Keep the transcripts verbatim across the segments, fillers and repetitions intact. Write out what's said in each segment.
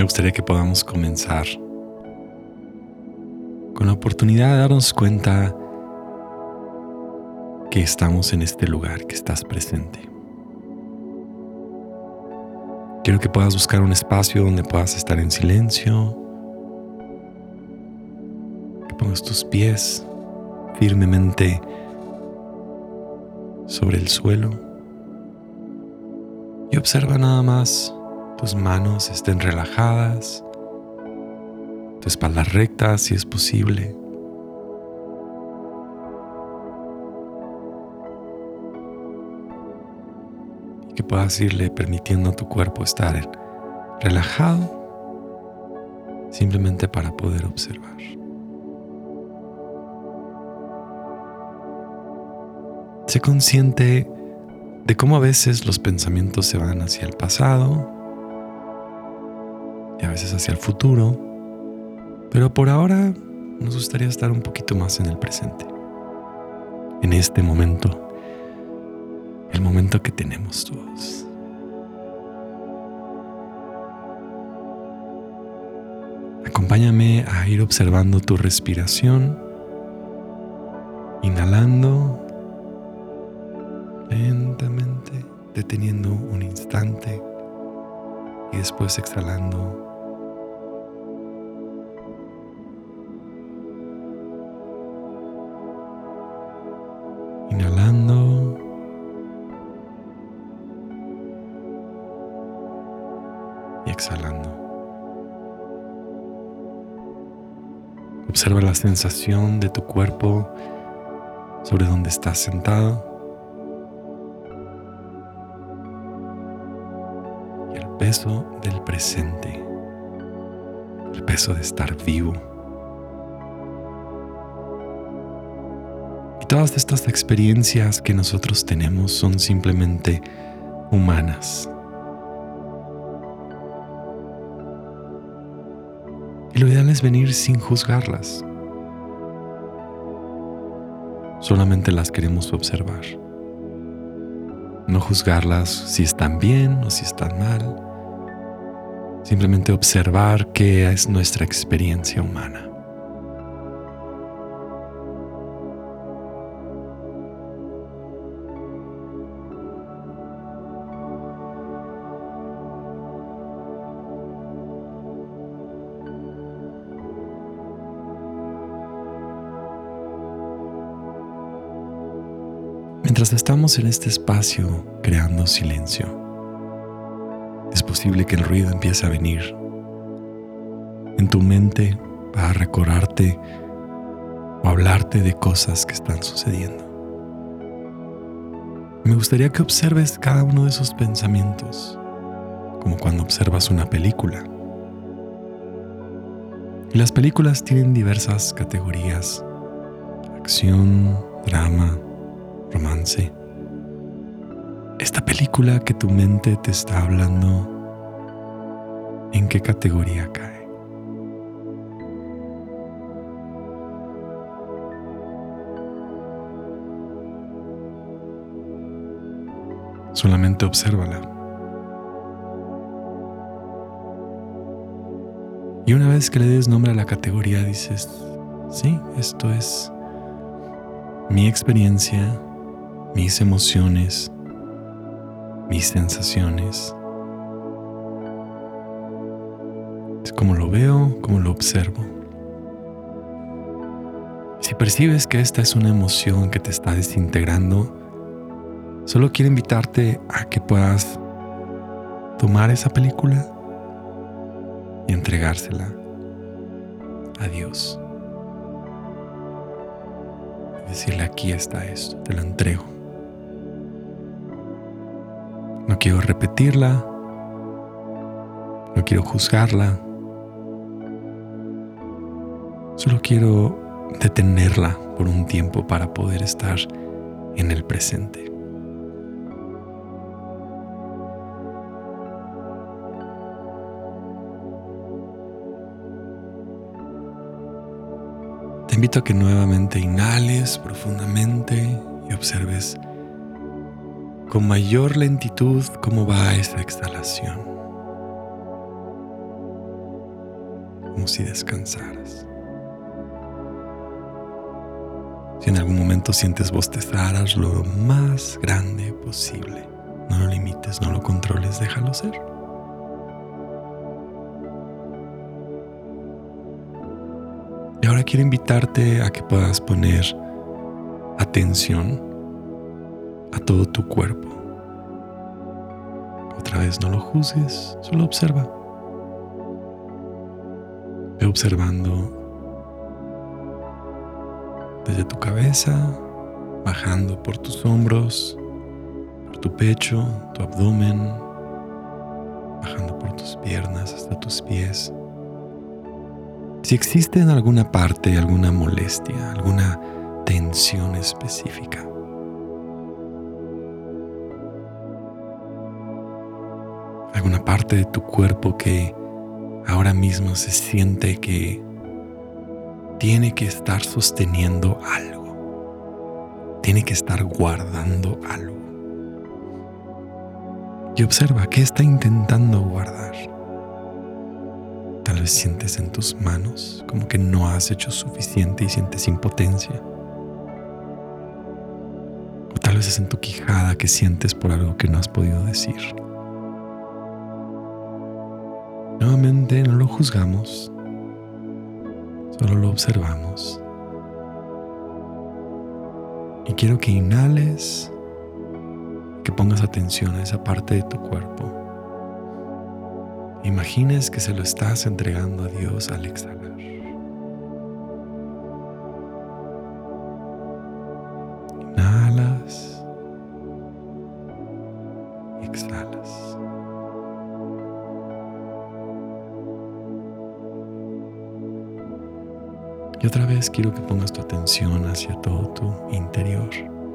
gustaría que podamos comenzar con la oportunidad de darnos cuenta que estamos en este lugar, que estás presente. Quiero que puedas buscar un espacio donde puedas estar en silencio, que pongas tus pies firmemente sobre el suelo y observa nada más tus manos estén relajadas, tu espalda recta si es posible. Y que puedas irle permitiendo a tu cuerpo estar relajado simplemente para poder observar. Sé consciente de cómo a veces los pensamientos se van hacia el pasado y a veces hacia el futuro, pero por ahora nos gustaría estar un poquito más en el presente, en este momento, el momento que tenemos todos. Acompáñame a ir observando tu respiración, inhalando lentamente, deteniendo un instante y después exhalando. Inhalando y exhalando. Observa la sensación de tu cuerpo sobre donde estás sentado. El peso del presente, el peso de estar vivo. Y todas estas experiencias que nosotros tenemos son simplemente humanas. Y lo ideal es venir sin juzgarlas. Solamente las queremos observar. No juzgarlas si están bien o si están mal. Simplemente observar qué es nuestra experiencia humana. Mientras estamos en este espacio creando silencio, es posible que el ruido empiece a venir en tu mente para recordarte o hablarte de cosas que están sucediendo. Me gustaría que observes cada uno de esos pensamientos, como cuando observas una película. Y las películas tienen diversas categorías: acción, drama, romance. Esta película que tu mente te está hablando, ¿en qué categoría cae? Solamente obsérvala. Y una vez que le des nombre a la categoría, dices, sí, esto es mi experiencia, mis emociones, mis sensaciones. Es como lo veo, como lo observo. Si percibes que esta es una emoción que te está desintegrando, solo quiero invitarte a que puedas tomar esa película y entregársela a Dios. Decirle, aquí está esto, te lo entrego. No quiero repetirla, no quiero juzgarla, solo quiero detenerla por un tiempo para poder estar en el presente. Te invito a que nuevamente inhales profundamente y observes con mayor lentitud cómo va esa exhalación. si descansaras. Si en algún momento sientes bostezar, hazlo lo más grande posible. No lo limites, no lo controles, déjalo ser. Y ahora quiero invitarte a que puedas poner atención a todo tu cuerpo. Otra vez, no lo juzgues, solo observa. Ve observando desde tu cabeza, bajando por tus hombros, por tu pecho, tu abdomen, bajando por tus piernas hasta tus pies. Si existe en alguna parte alguna molestia, alguna tensión específica, alguna parte de tu cuerpo que ahora mismo se siente que tiene que estar sosteniendo algo, tiene que estar guardando algo. Y observa qué está intentando guardar. Tal vez sientes en tus manos como que no has hecho suficiente y sientes impotencia. O tal vez es en tu quijada que sientes por algo que no has podido decir. Nuevamente no lo juzgamos, solo lo observamos. Y quiero que inhales, que pongas atención a esa parte de tu cuerpo. Imagines que se lo estás entregando a Dios al exhalar. Inhalas y exhalas. Y otra vez quiero que pongas tu atención hacia todo tu interior.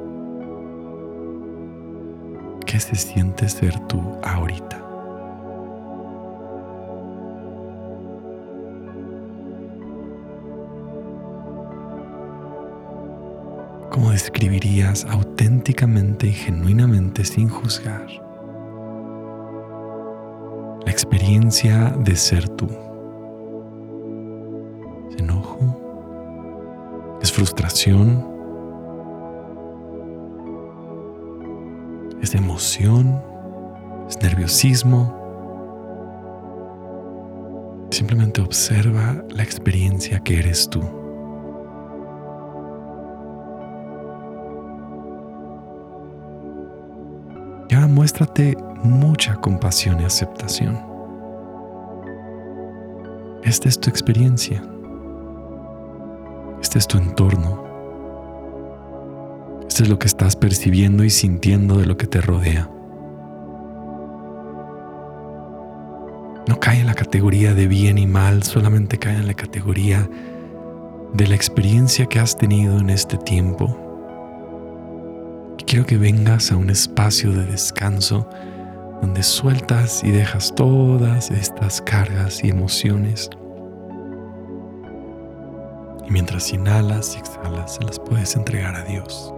¿Qué se siente ser tú ahorita? ¿Cómo describirías auténticamente y genuinamente, sin juzgar, la experiencia de ser tú? ¿Es enojo? ¿Es frustración? ¿Es emoción? ¿Es nerviosismo? Simplemente observa la experiencia que eres tú. Y ahora muéstrate mucha compasión y aceptación. Esta es tu experiencia. Este es tu entorno. Esto es lo que estás percibiendo y sintiendo de lo que te rodea. No cae en la categoría de bien y mal, solamente cae en la categoría de la experiencia que has tenido en este tiempo. Y quiero que vengas a un espacio de descanso donde sueltas y dejas todas estas cargas y emociones. Y mientras inhalas y exhalas, se las puedes entregar a Dios.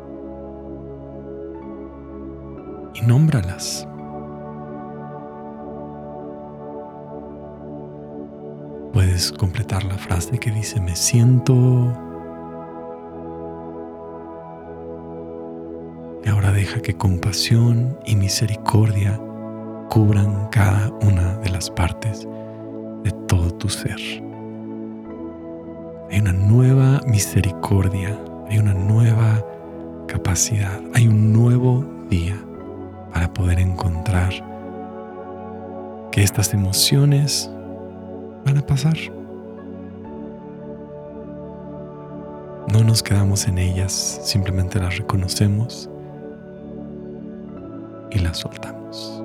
Y nómbralas. Puedes completar la frase que dice: me siento. Y ahora deja que compasión y misericordia cubran cada una de las partes de todo tu ser. Hay una nueva misericordia, hay una nueva capacidad, hay un nuevo día para poder encontrar que estas emociones van a pasar. No nos quedamos en ellas, simplemente las reconocemos y las soltamos.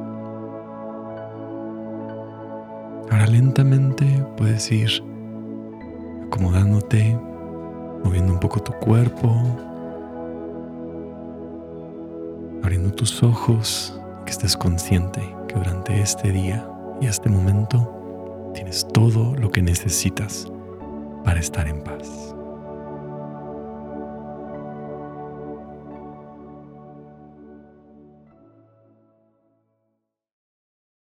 Ahora lentamente puedes ir acomodándote, moviendo un poco tu cuerpo, abriendo tus ojos, que estés consciente que durante este día y este momento tienes todo lo que necesitas para estar en paz.